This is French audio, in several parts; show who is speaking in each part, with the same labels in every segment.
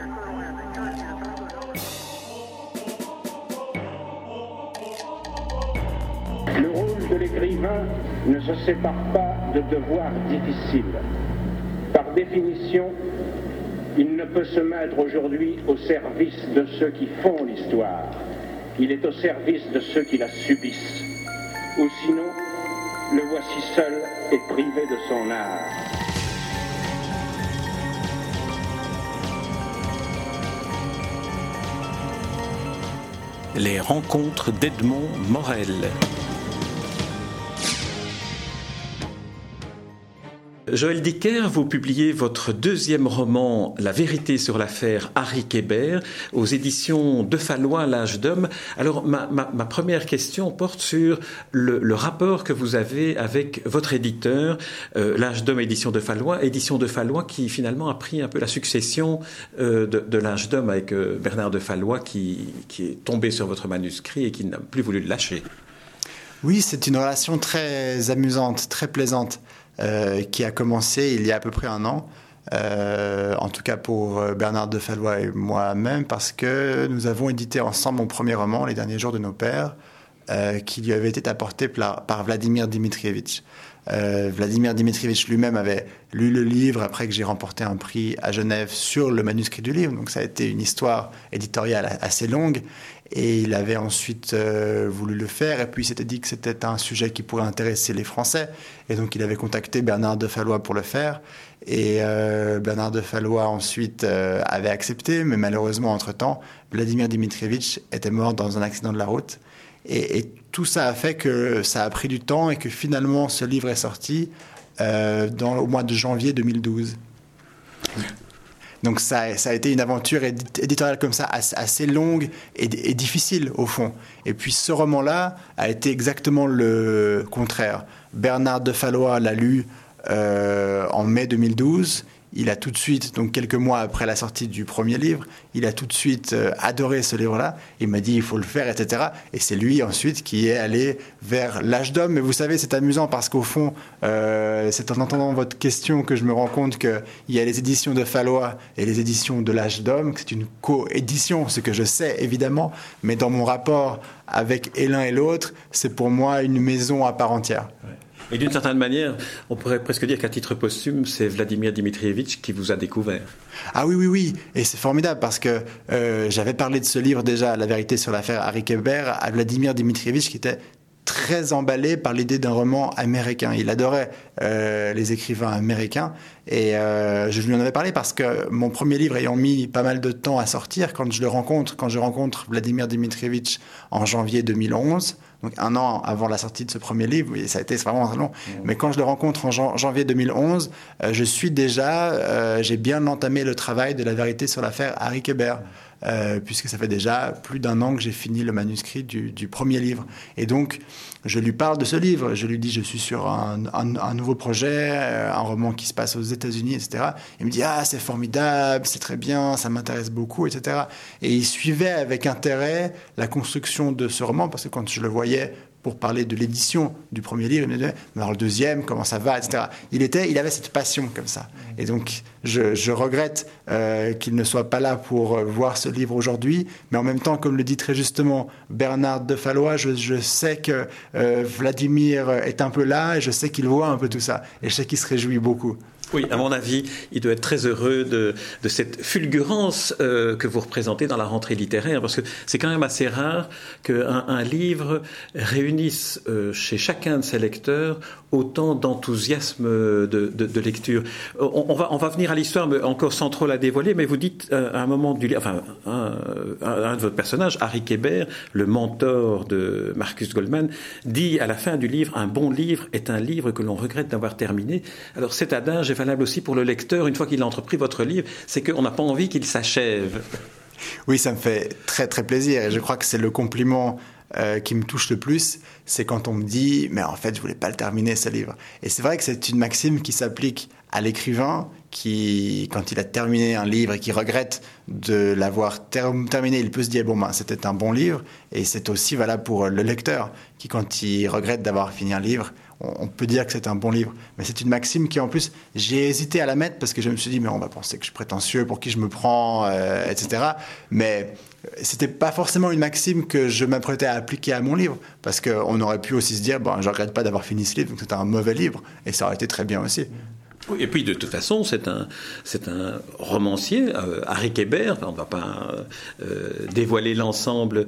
Speaker 1: Le rôle de l'écrivain ne se sépare pas de devoirs difficiles. Par définition, il ne peut se mettre aujourd'hui au service de ceux qui font l'histoire. Il est au service de ceux qui la subissent. Ou sinon, le voici seul et privé de son art.
Speaker 2: Les rencontres d'Edmond Morel. Joël Dicker, vous publiez votre deuxième roman, La vérité sur l'affaire Harry Kébert, aux éditions de Fallois, L'Âge d'Homme. Alors, ma première question porte sur le rapport que vous avez avec votre éditeur, L'Âge d'Homme, édition de Fallois, qui finalement a pris un peu la succession de L'Âge d'Homme avec Bernard de Fallois, qui est tombé sur votre manuscrit et qui n'a plus voulu le lâcher.
Speaker 3: Oui, c'est une relation très amusante, très plaisante. Qui a commencé il y a à peu près un an, en tout cas pour Bernard de Fallois et moi-même, parce que nous avons édité ensemble mon premier roman, Les derniers jours de nos pères, qui lui avait été apporté par Vladimir Dmitrievitch. Vladimir Dmitrievitch lui-même avait lu le livre après que j'ai remporté un prix à Genève sur le manuscrit du livre, donc ça a été une histoire éditoriale assez longue, et il avait ensuite voulu le faire, et puis il s'était dit que c'était un sujet qui pourrait intéresser les Français, et donc il avait contacté Bernard de Fallois pour le faire, et Bernard de Fallois ensuite avait accepté, mais malheureusement entre-temps, Vladimir Dmitrievitch était mort dans un accident de la route, et tout ça a fait que ça a pris du temps et que finalement ce livre est sorti au mois de janvier 2012. Donc ça a été une aventure éditoriale comme ça, assez longue et difficile au fond. Et puis ce roman-là a été exactement le contraire. Bernard de Fallois l'a lu en mai 2012. Il a tout de suite, donc quelques mois après la sortie du premier livre, il a tout de suite adoré ce livre-là. Il m'a dit il faut le faire, etc. Et c'est lui ensuite qui est allé vers L'Âge d'Homme. Mais vous savez, c'est amusant parce qu'au fond, c'est en entendant votre question que je me rends compte qu'il y a les éditions de Fallois et les éditions de L'Âge d'Homme. C'est une co-édition, ce que je sais évidemment. Mais dans mon rapport avec l'un et l'autre, c'est pour moi une maison à part entière. Ouais.
Speaker 2: Et d'une certaine manière, on pourrait presque dire qu'à titre posthume, c'est Vladimir Dmitrievitch qui vous a découvert.
Speaker 3: Ah oui. Et c'est formidable parce que j'avais parlé de ce livre déjà, La vérité sur l'affaire Harry Kébert, à Vladimir Dmitrievitch qui était très emballé par l'idée d'un roman américain. Il adorait les écrivains américains et je lui en avais parlé parce que mon premier livre ayant mis pas mal de temps à sortir, quand je rencontre Vladimir Dmitrievitch en janvier 2011, donc un an avant la sortie de ce premier livre, ça a été vraiment long, mais quand je le rencontre en janvier 2011, j'ai bien entamé le travail de La vérité sur l'affaire Harry Kébert. Puisque ça fait déjà plus d'un an que j'ai fini le manuscrit du premier livre. Et donc, je lui parle de ce livre. Je lui dis, je suis sur un nouveau projet, un roman qui se passe aux États-Unis, etc. Il me dit, c'est formidable, c'est très bien, ça m'intéresse beaucoup, etc. Et il suivait avec intérêt la construction de ce roman, parce que quand je le voyais pour parler de l'édition du premier livre, il me disait, mais alors le deuxième, comment ça va, etc. Il avait cette passion comme ça. Et donc, je regrette qu'il ne soit pas là pour voir ce livre aujourd'hui, mais en même temps, comme le dit très justement Bernard de Fallois, je sais que Vladimir est un peu là, et je sais qu'il voit un peu tout ça, et je sais qu'il se réjouit beaucoup.
Speaker 2: Oui, à mon avis, il doit être très heureux de cette fulgurance que vous représentez dans la rentrée littéraire, parce que c'est quand même assez rare qu'un livre réunisse chez chacun de ses lecteurs autant d'enthousiasme de lecture. On va venir à l'histoire, mais encore sans trop la dévoiler, mais vous dites à un moment du livre, un de votre personnage, Harry Kébert, le mentor de Marcus Goldman, dit à la fin du livre, un bon livre est un livre que l'on regrette d'avoir terminé. Alors cet adage est valable aussi pour le lecteur, une fois qu'il a entrepris votre livre, c'est qu'on n'a pas envie qu'il s'achève.
Speaker 3: Oui, ça me fait très très plaisir, et je crois que c'est le compliment qui me touche le plus, c'est quand on me dit « mais en fait, je voulais pas le terminer, ce livre ». Et c'est vrai que c'est une maxime qui s'applique à l'écrivain qui, quand il a terminé un livre et qui regrette de l'avoir terminé, il peut se dire « bon, c'était un bon livre ». Et c'est aussi valable pour le lecteur qui, quand il regrette d'avoir fini un livre, on peut dire que c'est un bon livre. Mais c'est une maxime qui, en plus, j'ai hésité à la mettre parce que je me suis dit, mais on va penser que je suis prétentieux, pour qui je me prends, etc. Mais c'était pas forcément une maxime que je m'apprêtais à appliquer à mon livre, parce qu'on aurait pu aussi se dire, bon, je regrette pas d'avoir fini ce livre, donc c'était un mauvais livre, et ça aurait été très bien aussi.
Speaker 2: Oui, et puis de toute façon, c'est un romancier, Harry Kéber. On ne va pas dévoiler l'ensemble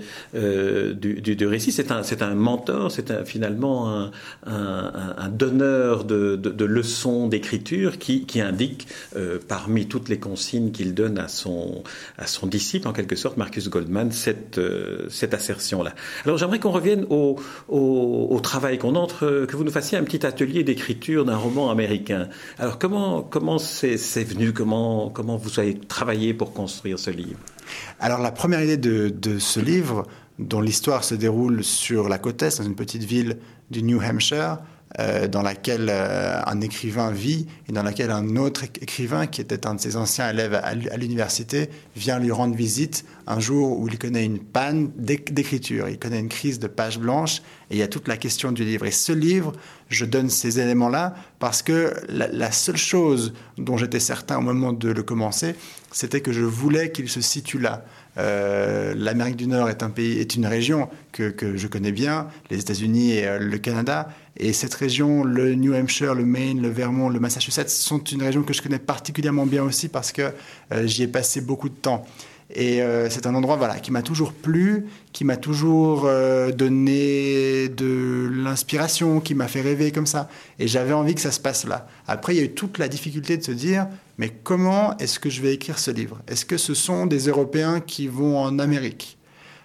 Speaker 2: du récit. C'est un mentor, finalement un donneur de leçons d'écriture qui indique parmi toutes les consignes qu'il donne à son disciple, en quelque sorte, Marcus Goldman, cette assertion-là. Alors j'aimerais qu'on revienne au travail, que vous nous fassiez un petit atelier d'écriture d'un roman américain. Alors, comment c'est venu, comment vous avez travaillé pour construire ce livre?
Speaker 3: Alors, la première idée de ce livre, dont l'histoire se déroule sur la côte Est, dans une petite ville du New Hampshire, dans laquelle un écrivain vit et dans laquelle un autre écrivain, qui était un de ses anciens élèves à l'université, vient lui rendre visite un jour où il connaît une panne d'écriture, il connaît une crise de page blanche, et il y a toute la question du livre. Et ce livre, je donne ces éléments-là parce que la seule chose dont j'étais certain au moment de le commencer, c'était que je voulais qu'il se situe là. L'Amérique du Nord est une région que je connais bien, les États-Unis et le Canada, et cette région, le New Hampshire, le Maine, le Vermont, le Massachusetts, sont une région que je connais particulièrement bien aussi parce que j'y ai passé beaucoup de temps. Et c'est un endroit qui m'a toujours plu, qui m'a toujours donné de l'inspiration, qui m'a fait rêver comme ça. Et j'avais envie que ça se passe là. Après, il y a eu toute la difficulté de se dire, mais comment est-ce que je vais écrire ce livre? Est-ce que ce sont des Européens qui vont en Amérique?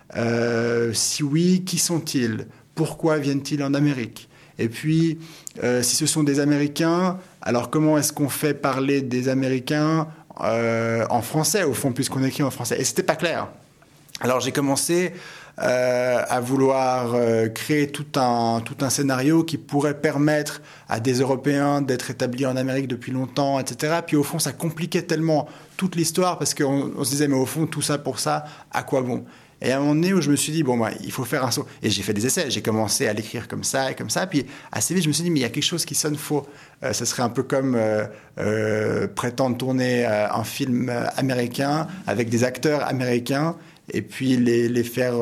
Speaker 3: Si oui, qui sont-ils? Pourquoi viennent-ils en Amérique? Et puis, si ce sont des Américains, alors comment est-ce qu'on fait parler des Américains en français, au fond, puisqu'on écrit en français? Et c'était pas clair. Alors j'ai commencé à vouloir créer tout un scénario qui pourrait permettre à des Européens d'être établis en Amérique depuis longtemps, etc. Puis au fond, ça compliquait tellement toute l'histoire parce qu'on se disait, mais au fond, tout ça pour ça, à quoi bon? Et à un moment donné où je me suis dit, il faut faire un saut. Et j'ai fait des essais, j'ai commencé à l'écrire comme ça et comme ça. Puis assez vite, je me suis dit, mais il y a quelque chose qui sonne faux. Ça serait un peu comme prétendre tourner un film américain avec des acteurs américains et puis les faire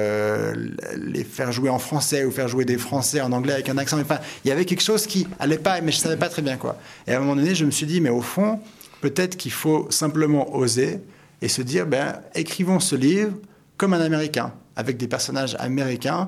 Speaker 3: jouer en français ou faire jouer des Français en anglais avec un accent. Enfin, il y avait quelque chose qui allait pas, mais je savais pas très bien quoi. Et à un moment donné, je me suis dit, mais au fond, peut-être qu'il faut simplement oser et se dire, écrivons ce livre comme un Américain, avec des personnages américains,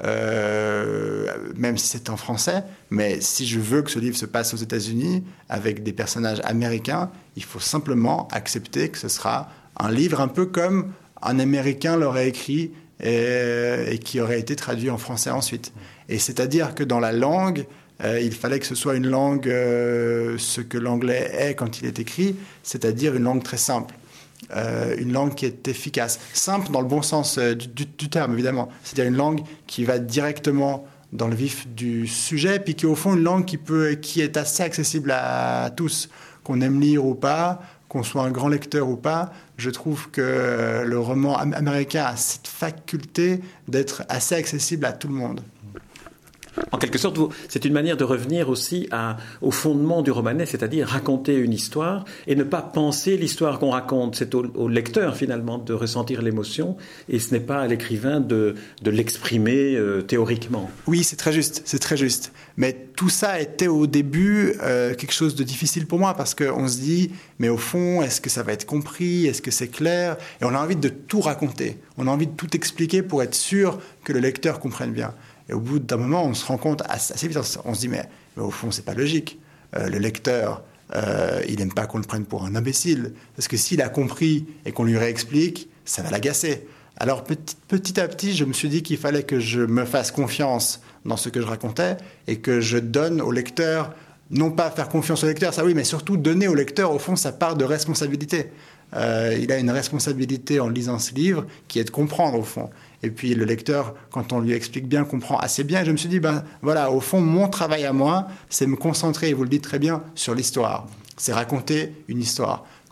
Speaker 3: même si c'est en français. Mais si je veux que ce livre se passe aux États-Unis, avec des personnages américains, il faut simplement accepter que ce sera un livre un peu comme un Américain l'aurait écrit et qui aurait été traduit en français ensuite. Et c'est-à-dire que dans la langue, il fallait que ce soit une langue, ce que l'anglais est quand il est écrit, c'est-à-dire une langue très simple. Une langue qui est efficace, simple dans le bon sens du terme évidemment, c'est-à-dire une langue qui va directement dans le vif du sujet, puis qui est au fond une langue qui est assez accessible à tous, qu'on aime lire ou pas, qu'on soit un grand lecteur ou pas. Je trouve que le roman américain a cette faculté d'être assez accessible à tout le monde.
Speaker 2: En quelque sorte, c'est une manière de revenir aussi au fondement du romanesque, c'est-à-dire raconter une histoire et ne pas penser l'histoire qu'on raconte. C'est au lecteur, finalement, de ressentir l'émotion et ce n'est pas à l'écrivain de l'exprimer théoriquement.
Speaker 3: Oui, c'est très juste. Mais tout ça était au début quelque chose de difficile pour moi parce qu'on se dit, mais au fond, est-ce que ça va être compris? Est-ce que c'est clair? Et on a envie de tout raconter. On a envie de tout expliquer pour être sûr que le lecteur comprenne bien. Et au bout d'un moment, on se rend compte assez vite, on se dit, mais au fond, c'est pas logique. Le lecteur, il n'aime pas qu'on le prenne pour un imbécile. Parce que s'il a compris et qu'on lui réexplique, ça va l'agacer. Alors, petit à petit, je me suis dit qu'il fallait que je me fasse confiance dans ce que je racontais et que je donne au lecteur, non pas faire confiance au lecteur, ça oui, mais surtout donner au lecteur, au fond, sa part de responsabilité. Il a une responsabilité en lisant ce livre qui est de comprendre, au fond. Et puis le lecteur, quand on lui explique bien, comprend assez bien. Et je me suis dit, au fond, mon travail à moi, c'est me concentrer, et vous le dites très bien, sur l'histoire. C'est raconter une histoire.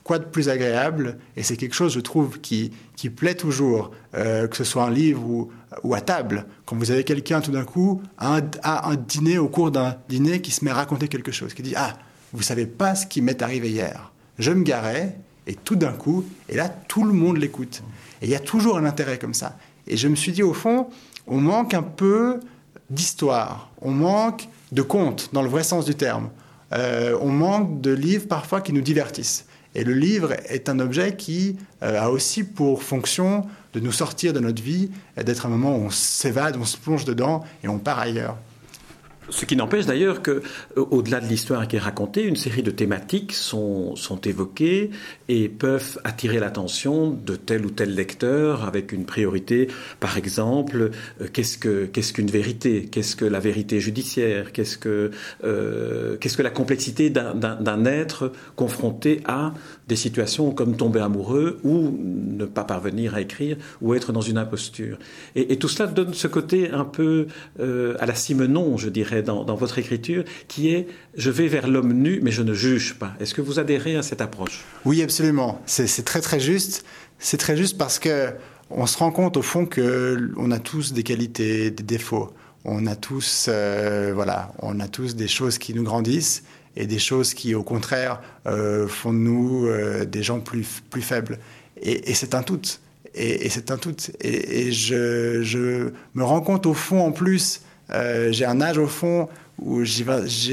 Speaker 3: Quoi de plus agréable? Et c'est quelque chose, je trouve, qui plaît toujours, que ce soit un livre ou à table. Quand vous avez quelqu'un, tout d'un coup, à un dîner, au cours d'un dîner, qui se met à raconter quelque chose, qui dit « Ah, vous ne savez pas ce qui m'est arrivé hier. Je me garais, et tout d'un coup, et là, tout le monde l'écoute. » Et il y a toujours un intérêt comme ça. Et je me suis dit, au fond, on manque un peu d'histoire, on manque de contes, dans le vrai sens du terme. On manque de livres, parfois, qui nous divertissent. Et le livre est un objet qui a aussi pour fonction de nous sortir de notre vie, d'être un moment où on s'évade, on se plonge dedans et on part ailleurs.
Speaker 2: Ce qui n'empêche d'ailleurs qu'au-delà de l'histoire qui est racontée, une série de thématiques sont évoquées et peuvent attirer l'attention de tel ou tel lecteur avec une priorité. Par exemple, qu'est-ce qu'une vérité? Qu'est-ce que la vérité judiciaire? Qu'est-ce que la complexité d'un être confronté à des situations comme tomber amoureux ou ne pas parvenir à écrire ou être dans une imposture. Et tout cela donne ce côté un peu à la Simenon, je dirais, dans votre écriture, qui est « je vais vers l'homme nu, mais je ne juge pas ». Est-ce que vous adhérez à cette approche?
Speaker 3: Oui, absolument. C'est très très juste. C'est très juste parce qu'on se rend compte au fond qu'on a tous des qualités, des défauts. On a tous, on a tous des choses qui nous grandissent et des choses qui, au contraire, font de nous des gens plus faibles. Et c'est un tout. Et c'est un tout. Et je me rends compte au fond, en plus, j'ai un âge au fond où j'ai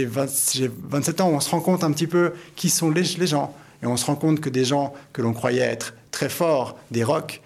Speaker 3: 27 ans, où on se rend compte un petit peu qui sont les gens. Et on se rend compte que des gens que l'on croyait être très forts, des rocs,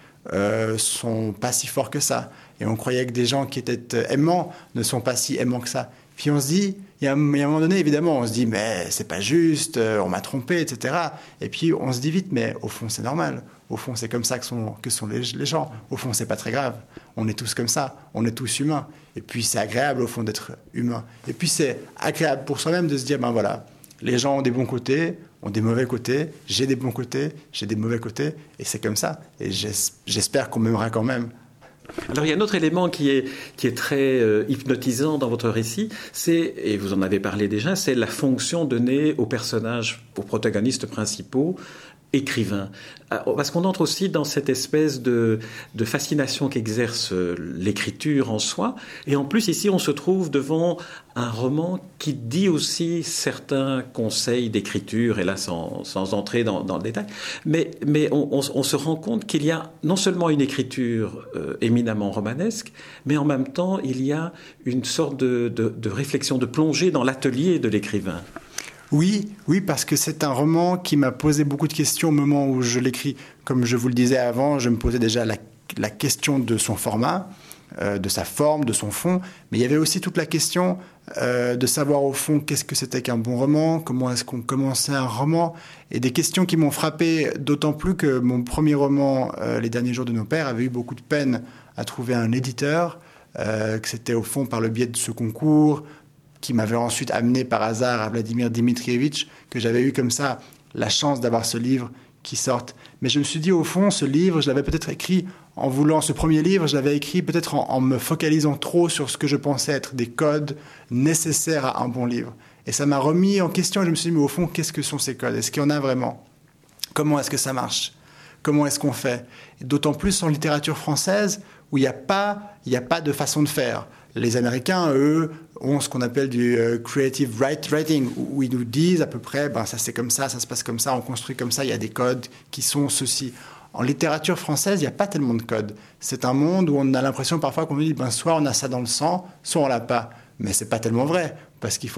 Speaker 3: sont pas si forts que ça. Et on croyait que des gens qui étaient aimants ne sont pas si aimants que ça. Puis on se dit, il y a un moment donné, évidemment, on se dit, mais c'est pas juste, on m'a trompé, etc. Et puis on se dit vite, mais au fond, c'est normal. Au fond, c'est comme ça que sont les gens. Au fond, c'est pas très grave. On est tous comme ça. On est tous humains. Et puis, c'est agréable, au fond, d'être humain. Et puis, c'est agréable pour soi-même de se dire, ben voilà, les gens ont des bons côtés, ont des mauvais côtés. J'ai des bons côtés, j'ai des mauvais côtés. Et c'est comme ça. Et j'espère qu'on m'aimera quand même.
Speaker 2: Alors il y a un autre élément qui est très hypnotisant dans votre récit, et vous en avez parlé déjà, c'est la fonction donnée aux personnages, aux protagonistes principaux, écrivains. Parce qu'on entre aussi dans cette espèce de fascination qu'exerce l'écriture en soi. Et en plus, ici, on se trouve devant un roman qui dit aussi certains conseils d'écriture, et là, sans entrer dans le détail. Mais on se rend compte qu'il y a non seulement une écriture éminemment romanesque, mais en même temps, il y a une sorte de réflexion, de plongée dans l'atelier de l'écrivain.
Speaker 3: Oui, parce que c'est un roman qui m'a posé beaucoup de questions au moment où je l'écris. Comme je vous le disais avant, je me posais déjà la question de son format, de sa forme, de son fond. Mais il y avait aussi toute la question de savoir au fond qu'est-ce que c'était qu'un bon roman, comment est-ce qu'on commençait un roman. Et des questions qui m'ont frappé, d'autant plus que mon premier roman, Les derniers jours de nos pères, avait eu beaucoup de peine à trouver un éditeur, que c'était au fond par le biais de ce concours, qui m'avait ensuite amené par hasard à Vladimir Dmitrievitch, que j'avais eu comme ça la chance d'avoir ce livre qui sorte. Mais je me suis dit, au fond, ce livre, je l'avais peut-être écrit ce premier livre, je l'avais écrit peut-être en me focalisant trop sur ce que je pensais être des codes nécessaires à un bon livre. Et ça m'a remis en question et je me suis dit, mais au fond, qu'est-ce que sont ces codes? Est-ce qu'il y en a vraiment? Comment est-ce que ça marche? Comment est-ce qu'on fait? Et d'autant plus en littérature française, où il n'y a pas de façon de faire. Les Américains, eux, ont ce qu'on appelle du creative writing, où ils nous disent à peu près, ça c'est comme ça se passe comme ça, on construit comme ça, il y a des codes qui sont ceci. En littérature française, il n'y a pas tellement de codes. C'est un monde où on a l'impression parfois qu'on nous dit, soit on a ça dans le sang, soit on l'a pas. Mais c'est pas tellement vrai, parce qu'il faut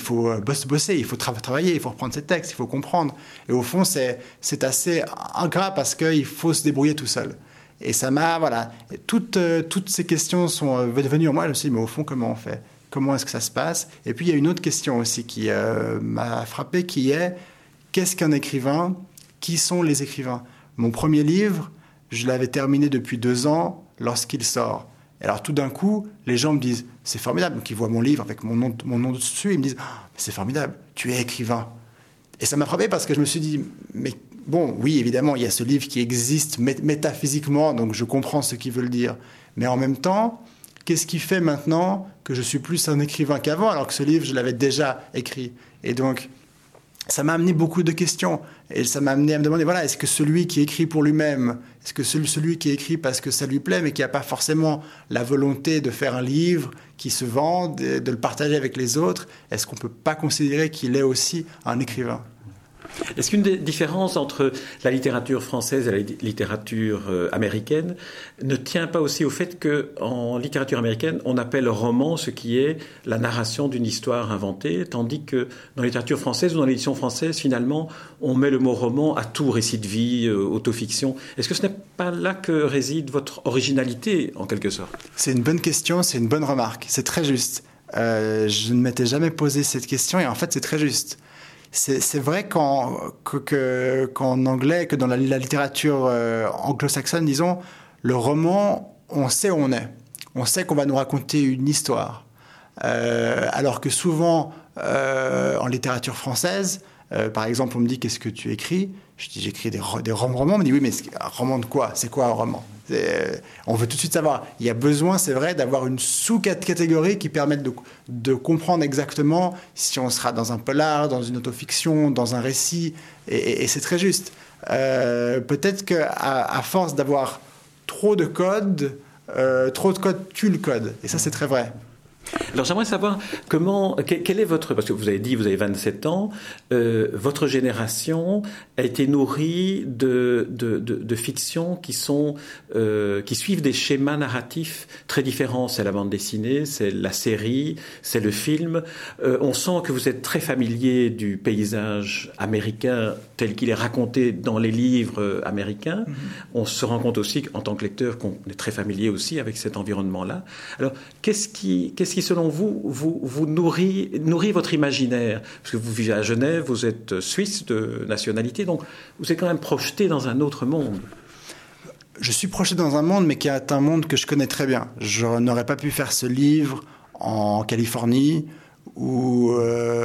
Speaker 3: bosser, il faut travailler, il faut reprendre ses textes, il faut comprendre. Et au fond, c'est assez ingrat parce qu'il faut se débrouiller tout seul. Et ça m'a, toutes ces questions sont venues en moi. Je me suis dit, mais au fond, comment on fait? Comment est-ce que ça se passe? Et puis, il y a une autre question aussi qui m'a frappé, qui est, qu'est-ce qu'un écrivain? Qui sont les écrivains? Mon premier livre, je l'avais terminé depuis 2 ans lorsqu'il sort. Et alors, tout d'un coup, les gens me disent, c'est formidable. Donc, ils voient mon livre avec mon nom dessus, ils me disent, c'est formidable, tu es écrivain. Et ça m'a frappé parce que je me suis dit, mais bon, oui, évidemment, il y a ce livre qui existe métaphysiquement, donc je comprends ce qu'ils veulent dire. Mais en même temps, qu'est-ce qui fait maintenant que je suis plus un écrivain qu'avant, alors que ce livre, je l'avais déjà écrit? Et donc, ça m'a amené beaucoup de questions. Et ça m'a amené à me demander, voilà, est-ce que celui qui écrit pour lui-même, est-ce que celui qui écrit parce que ça lui plaît, mais qui n'a pas forcément la volonté de faire un livre qui se vend, de le partager avec les autres, est-ce qu'on ne peut pas considérer qu'il est aussi un écrivain ?
Speaker 2: Est-ce qu'une des différences entre la littérature française et la littérature américaine ne tient pas aussi au fait qu'en littérature américaine, on appelle roman ce qui est la narration d'une histoire inventée, tandis que dans la littérature française ou dans l'édition française, finalement, on met le mot roman à tout récit de vie, autofiction. Est-ce que ce n'est pas là que réside votre originalité, en quelque sorte ?
Speaker 3: C'est une bonne question, c'est une bonne remarque, c'est très juste. Je ne m'étais jamais posé cette question et en fait, c'est très juste. C'est vrai qu'en anglais, que dans la littérature anglo-saxonne, disons, le roman, on sait où on est. On sait qu'on va nous raconter une histoire. Alors que souvent, en littérature française, par exemple, on me dit « Qu'est-ce que tu écris ?» Je dis « J'écris des romans. » On me dit « Oui, mais un roman de quoi ? C'est quoi un roman ?» On veut tout de suite savoir. Il y a besoin, c'est vrai, d'avoir une sous-catégorie qui permette de comprendre exactement si on sera dans un polar, dans une autofiction, dans un récit. Et c'est très juste. Peut-être qu'à force d'avoir trop de codes tue le code. Et ça, c'est très vrai.
Speaker 2: Alors j'aimerais savoir quel est votre, parce que vous avez dit vous avez 27 ans, votre génération a été nourrie de fictions qui suivent des schémas narratifs très différents. C'est la bande dessinée, c'est la série, c'est le film. On sent que vous êtes très familier du paysage américain tel qu'il est raconté dans les livres américains. On se rend compte aussi en tant que lecteur qu'on est très familier aussi avec cet environnement-là. Alors qu'est-ce qui selon vous nourrit votre imaginaire ? Parce que vous vivez à Genève, vous êtes suisse de nationalité, donc vous êtes quand même projeté dans un autre monde.
Speaker 3: Je suis projeté dans un monde, mais qui est un monde que je connais très bien. Je n'aurais pas pu faire ce livre en Californie ou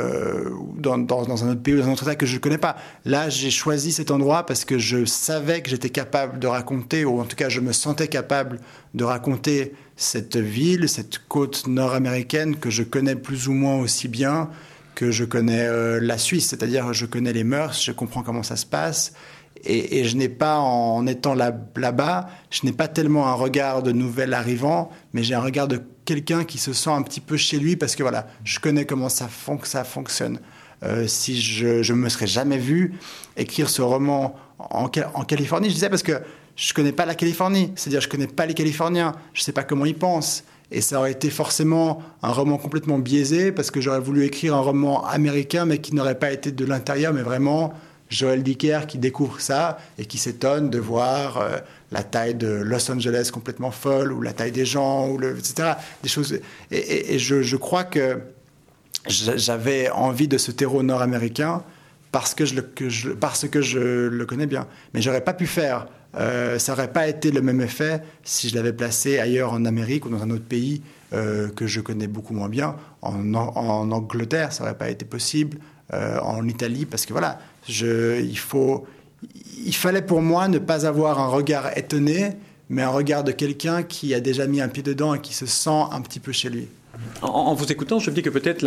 Speaker 3: dans un autre pays ou dans un autre état que je ne connais pas. Là, j'ai choisi cet endroit parce que je savais que j'étais capable de raconter, ou en tout cas, je me sentais capable de raconter cette ville, cette côte nord-américaine que je connais plus ou moins aussi bien que je connais la Suisse. C'est-à-dire, je connais les mœurs, je comprends comment ça se passe. Et je n'ai pas, en étant là-bas, je n'ai pas tellement un regard de nouvel arrivant, mais j'ai un regard de quelqu'un qui se sent un petit peu chez lui parce que voilà, je connais comment ça fonctionne. Si je me serais jamais vu écrire ce roman en Californie, je disais parce que je connais pas la Californie, c'est-à-dire je connais pas les Californiens, je sais pas comment ils pensent. Et ça aurait été forcément un roman complètement biaisé parce que j'aurais voulu écrire un roman américain mais qui n'aurait pas été de l'intérieur, mais vraiment Joël Dicker qui découvre ça et qui s'étonne de voir la taille de Los Angeles complètement folle ou la taille des gens, etc. Des choses. Et je crois que j'avais envie de ce terreau nord-américain parce que je le connais bien. Mais j'aurais pas pu faire. Ça n'aurait pas été le même effet si je l'avais placé ailleurs en Amérique ou dans un autre pays que je connais beaucoup moins bien. En Angleterre, ça n'aurait pas été possible. En Italie, parce que voilà, il fallait pour moi ne pas avoir un regard étonné, mais un regard de quelqu'un qui a déjà mis un pied dedans et qui se sent un petit peu chez lui.
Speaker 2: En vous écoutant, je me dis que peut-être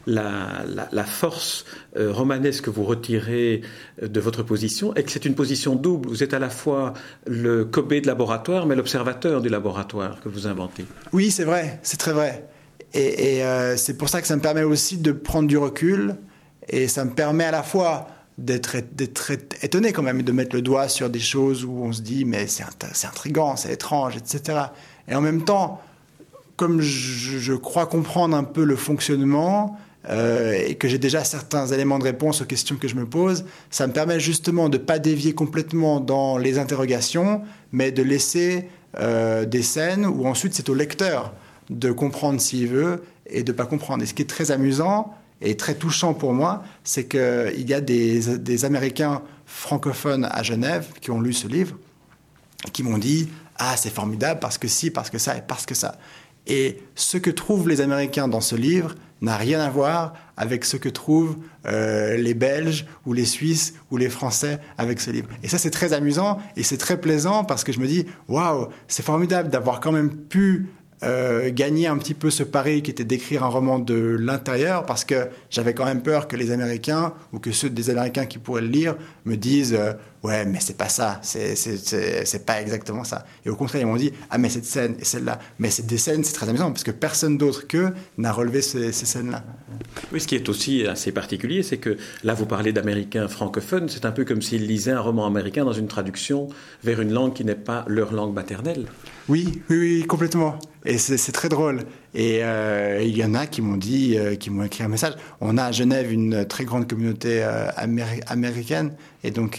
Speaker 2: la force romanesque que vous retirez de votre position est que c'est une position double. Vous êtes à la fois le Kobe de laboratoire, mais l'observateur du laboratoire que vous inventez.
Speaker 3: Oui, c'est vrai, c'est très vrai. Et c'est pour ça que ça me permet aussi de prendre du recul. Et ça me permet à la fois d'être étonné quand même, de mettre le doigt sur des choses où on se dit mais c'est intriguant, c'est étrange, etc. Et en même temps, comme je crois comprendre un peu le fonctionnement et que j'ai déjà certains éléments de réponse aux questions que je me pose, ça me permet justement de ne pas dévier complètement dans les interrogations, mais de laisser des scènes où ensuite c'est au lecteur de comprendre s'il veut et de ne pas comprendre. Et ce qui est très amusant, et très touchant pour moi, c'est qu'il y a des Américains francophones à Genève qui ont lu ce livre, qui m'ont dit « Ah, c'est formidable parce que ci, parce que ça et parce que ça ». Et ce que trouvent les Américains dans ce livre n'a rien à voir avec ce que trouvent les Belges ou les Suisses ou les Français avec ce livre. Et ça, c'est très amusant et c'est très plaisant parce que je me dis « Waouh, c'est formidable d'avoir quand même pu gagné un petit peu ce pari qui était d'écrire un roman de l'intérieur, parce que j'avais quand même peur que les Américains, ou que ceux des Américains qui pourraient le lire, me disent ouais, mais c'est pas ça, c'est pas exactement ça. Et au contraire, ils m'ont dit ah, mais cette scène et celle-là, mais c'est des scènes, c'est très amusant, parce que personne d'autre qu'eux n'a relevé ces scènes-là.
Speaker 2: Oui, ce qui est aussi assez particulier, c'est que là, vous parlez d'Américains francophones, c'est un peu comme s'ils lisaient un roman américain dans une traduction vers une langue qui n'est pas leur langue maternelle.
Speaker 3: Oui, complètement. Et c'est très drôle. Et il y en a qui m'ont dit, qui m'ont écrit un message. On a à Genève une très grande communauté américaine, et donc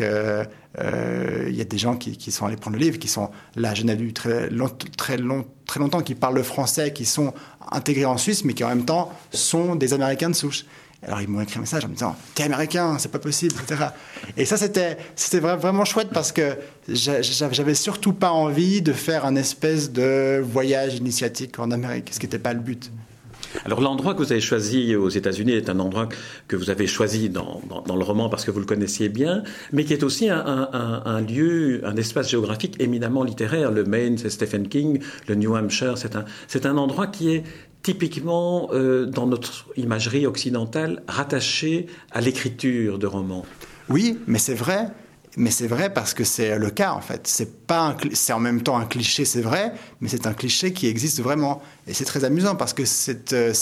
Speaker 3: il y a des gens qui sont allés prendre le livre, qui sont là à Genève depuis très longtemps, qui parlent le français, qui sont intégrés en Suisse, mais qui en même temps sont des Américains de souche. Alors ils m'ont écrit un message en me disant « T'es américain, c'est pas possible, etc. » Et ça, c'était vraiment chouette, parce que j'avais surtout pas envie de faire un espèce de voyage initiatique en Amérique, ce qui n'était pas le but.
Speaker 2: Alors l'endroit que vous avez choisi aux États-Unis est un endroit que vous avez choisi dans le roman parce que vous le connaissiez bien, mais qui est aussi un lieu, un espace géographique éminemment littéraire. Le Maine, c'est Stephen King, le New Hampshire, c'est un endroit qui est typiquement, dans notre imagerie occidentale, rattaché à l'écriture de romans. Oui,
Speaker 3: mais c'est vrai. Mais c'est vrai parce que c'est le cas, en fait. C'est en même temps un cliché, c'est vrai, mais c'est un cliché qui existe vraiment. Et c'est très amusant parce que ces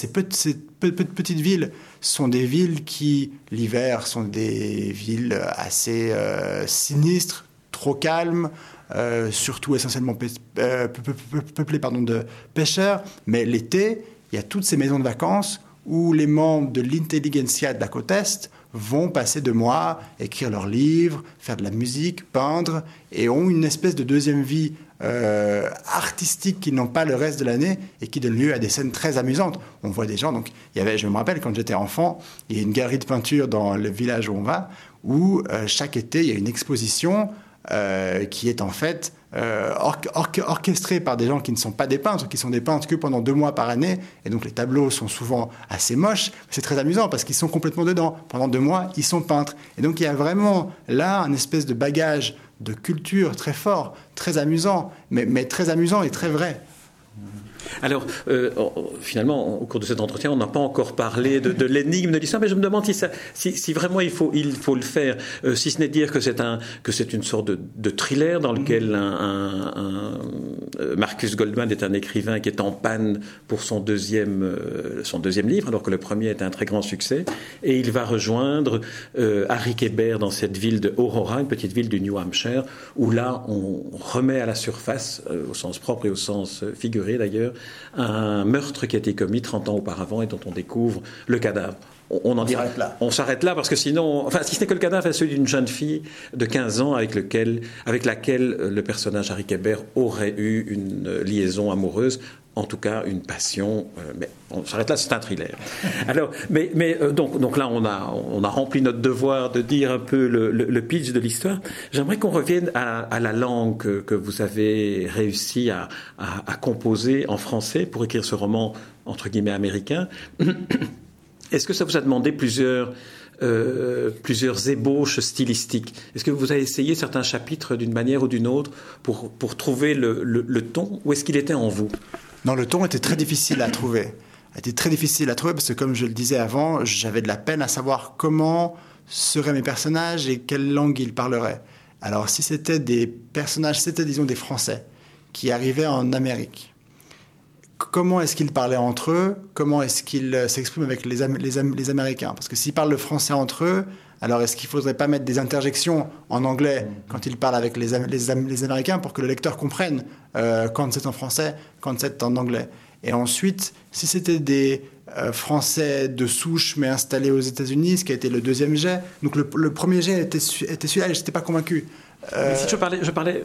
Speaker 3: petites villes sont des villes qui, l'hiver, sont des villes assez sinistres, trop calmes, surtout essentiellement peuplées de pêcheurs. Mais l'été, il y a toutes ces maisons de vacances où les membres de l'intelligentsia de la côte Est vont passer 2 mois, écrire leurs livres, faire de la musique, peindre, et ont une espèce de deuxième vie artistique qu'ils n'ont pas le reste de l'année, et qui donne lieu à des scènes très amusantes. On voit des gens, donc je me rappelle quand j'étais enfant, il y a une galerie de peinture dans le village où on va, où chaque été il y a une exposition qui est en fait orchestrée par des gens qui ne sont pas des peintres, qui sont des peintres que pendant 2 mois par année, et donc les tableaux sont souvent assez moches. C'est très amusant parce qu'ils sont complètement dedans. Pendant 2 mois, ils sont peintres. Et donc il y a vraiment là un espèce de bagage de culture très fort, très amusant, mais très amusant et très vrai.
Speaker 2: Alors, finalement, au cours de cet entretien, on n'a pas encore parlé de l'énigme de l'histoire, mais je me demande si vraiment il faut le faire, si ce n'est dire que c'est une sorte de thriller dans lequel Marcus Goldman est un écrivain qui est en panne pour son deuxième livre, alors que le premier est un très grand succès, et il va rejoindre Harry Kéber dans cette ville de Aurora, une petite ville du New Hampshire, où là, on remet à la surface, au sens propre et au sens figuré d'ailleurs, un meurtre qui a été commis 30 ans auparavant et dont on découvre le cadavre. On s'arrête là parce que sinon, enfin, si ce n'est que le cadavre est celui d'une jeune fille de 15 ans avec laquelle le personnage Harry Kéber aurait eu une liaison amoureuse, en tout cas une passion, mais on s'arrête là, c'est un thriller. Alors, donc là on a rempli notre devoir de dire un peu le pitch de l'histoire. J'aimerais qu'on revienne à la langue que vous avez réussi à composer en français pour écrire ce roman entre guillemets américain. Est-ce que ça vous a demandé plusieurs ébauches stylistiques? Est-ce que vous avez essayé certains chapitres d'une manière ou d'une autre pour trouver le ton, ou est-ce qu'il était en vous?
Speaker 3: Non, le ton était très difficile à trouver. Parce que, comme je le disais avant, j'avais de la peine à savoir comment seraient mes personnages et quelle langue ils parleraient. Alors, si c'était des personnages, disons des Français qui arrivaient en Amérique, comment est-ce qu'ils parlaient entre eux? Comment est-ce qu'ils s'expriment avec les Américains? Parce que s'ils parlent le français entre eux, alors est-ce qu'il ne faudrait pas mettre des interjections en anglais quand ils parlent avec les Américains pour que le lecteur comprenne quand c'est en français, quand c'est en anglais? Et ensuite, si c'était des Français de souche mais installés aux États-Unis, ce qui a été le deuxième jet, donc le premier jet était celui-là et je n'étais pas convaincu.
Speaker 2: Si je parlais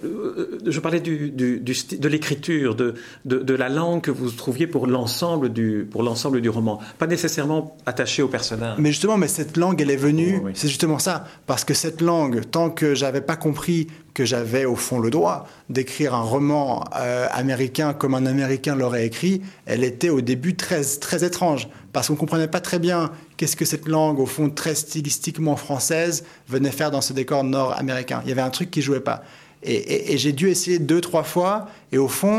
Speaker 2: de l'écriture, de la langue que vous trouviez pour l'ensemble du roman, pas nécessairement attaché au personnage.
Speaker 3: Mais justement, cette langue, elle est venue, oui. C'est justement ça, parce que cette langue, tant que j'avais pas compris que j'avais au fond le droit d'écrire un roman américain comme un Américain l'aurait écrit, elle était au début très, très étrange, parce qu'on comprenait pas très bien qu'est-ce que cette langue, au fond très stylistiquement française, venait faire dans ce décor nord-américain. Il y avait un truc qui jouait pas. Et j'ai dû essayer 2-3 fois, et au fond,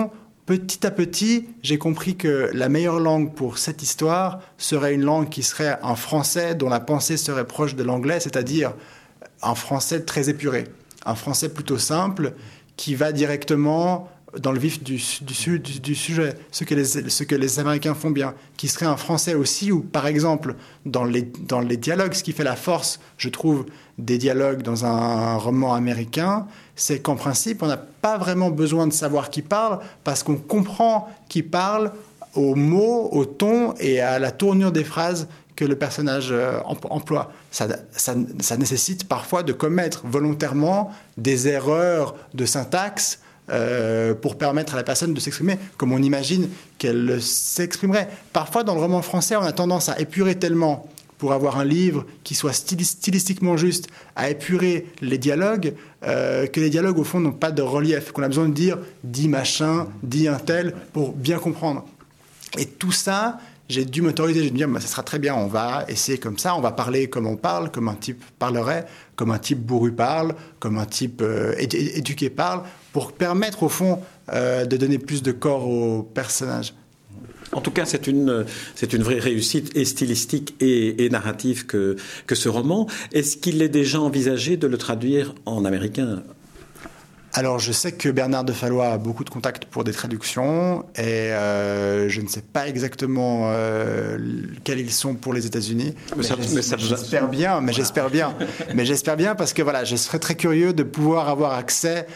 Speaker 3: petit à petit, j'ai compris que la meilleure langue pour cette histoire serait une langue qui serait un français dont la pensée serait proche de l'anglais, c'est-à-dire un français très épuré, un français plutôt simple qui va directement dans le vif du sujet, ce que les Américains font bien, qui serait un français aussi où, par exemple, dans les dialogues, ce qui fait la force, je trouve, des dialogues dans un roman américain, c'est qu'en principe, on n'a pas vraiment besoin de savoir qui parle, parce qu'on comprend qui parle aux mots, au ton et à la tournure des phrases que le personnage emploie. Ça nécessite parfois de commettre volontairement des erreurs de syntaxe pour permettre à la personne de s'exprimer comme on imagine qu'elle s'exprimerait. Parfois, dans le roman français, on a tendance à épurer tellement pour avoir un livre qui soit stylistiquement juste, à épurer les dialogues, que les dialogues, au fond, n'ont pas de relief, qu'on a besoin de dire « dit machin »,« dit un tel » pour bien comprendre. Et tout ça, j'ai dû m'autoriser, j'ai dû me dire, ça sera très bien, on va essayer comme ça, on va parler comme on parle, comme un type parlerait, comme un type bourru parle, comme un type éduqué parle, pour permettre au fond de donner plus de corps au personnage.
Speaker 2: En tout cas, c'est une vraie réussite et stylistique et narrative que ce roman. Est-ce qu'il est déjà envisagé de le traduire en américain ?
Speaker 3: Alors, je sais que Bernard de Fallois a beaucoup de contacts pour des traductions et je ne sais pas exactement quels ils sont pour les États-Unis. J'espère bien, mais j'espère bien parce que voilà, je serais très curieux de pouvoir avoir accès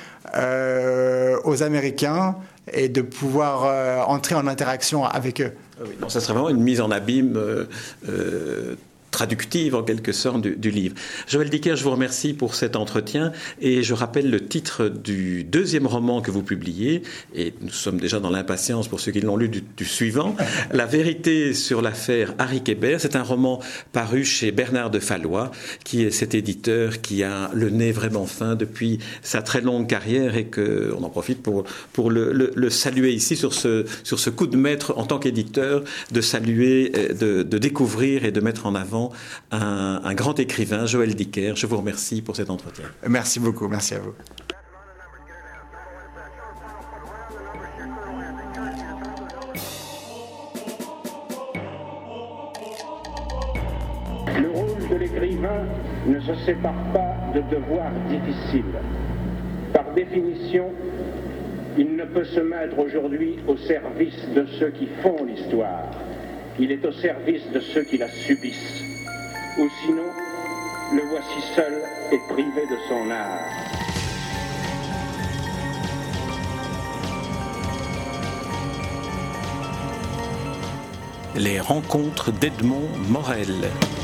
Speaker 3: aux Américains et de pouvoir entrer en interaction avec eux.
Speaker 2: Oui, donc ça serait vraiment une mise en abîme traductive en quelque sorte du livre. Joël Dicker, je vous remercie pour cet entretien et je rappelle le titre du deuxième roman que vous publiez, et nous sommes déjà dans l'impatience pour ceux qui l'ont lu du suivant, La vérité sur l'affaire Harry Kéber. C'est un roman paru chez Bernard de Fallois, qui est cet éditeur qui a le nez vraiment fin depuis sa très longue carrière et qu'on en profite pour le saluer ici sur ce coup de maître en tant qu'éditeur, de saluer, de découvrir et de mettre en avant un grand écrivain, Joël Dicker. Je vous remercie pour cet entretien.
Speaker 3: Merci beaucoup, merci à vous.
Speaker 1: Le rôle de l'écrivain ne se sépare pas de devoirs difficiles. Par définition, il ne peut se mettre aujourd'hui au service de ceux qui font l'histoire. Il est au service de ceux qui la subissent. Ou sinon, le voici seul et privé de son art.
Speaker 2: Les rencontres d'Edmond Morel.